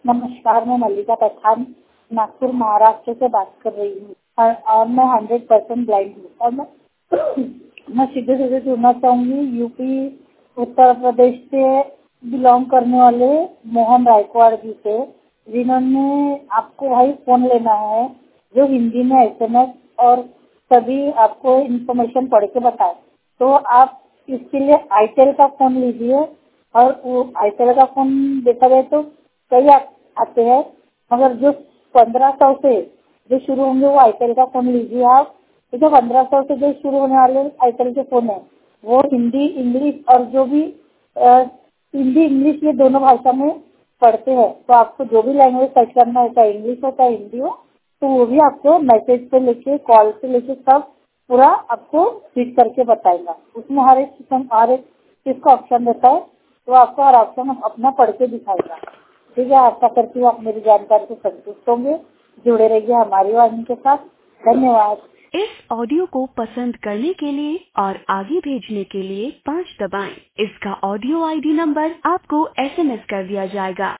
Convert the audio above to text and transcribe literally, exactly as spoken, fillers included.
नमस्कार, मैं मल्लिका पठान नागपुर महाराष्ट्र से बात कर रही हूँ और, और मैं हंड्रेड परसेंट ब्लाइंड हूँ और मैं मैं सीधे सीधे जुड़ना चाहूंगी यूपी उत्तर प्रदेश से बिलोंग करने वाले मोहन रायकवाड़ जी से, जिन्होंने आपको वही फोन लेना है जो हिंदी में एसएमएस और सभी आपको इन्फॉर्मेशन पढ़ के बताए। तो आप इसके लिए आईटेल का फोन लीजिए और वो आईटेल का फोन देखा जाए तो कई आ, आते हैं, मगर जो पंद्रह सौ से जो शुरू होंगे वो आईटेल का फोन लीजिए आप। तो जो पंद्रह सौ से जो शुरू होने वाले आईटेल के फोन है वो हिंदी इंग्लिश और जो भी अ, हिंदी इंग्लिश ये दोनों भाषा में पढ़ते हैं। तो आपको जो भी लैंग्वेज सर्च करना है, चाहे इंग्लिश हो चाहे हिंदी हो, तो वो भी आपको मैसेज से लेके कॉल से लेके सब पूरा आपको फीड करके बताएगा। उसमें हर एक किस्म हर एक चीज का ऑप्शन रहता है, तो आपको हर ऑप्शन अपना पढ़ के दिखाएगा। ठीक है, आशा करती हूँ आप मेरी जानकारी से संतुष्ट होंगे। जुड़े रहिए हमारी वाहिनी के साथ। धन्यवाद। इस ऑडियो को पसंद करने के लिए और आगे भेजने के लिए पाँच दबाएं। इसका ऑडियो आईडी नंबर आपको एसएमएस कर दिया जाएगा।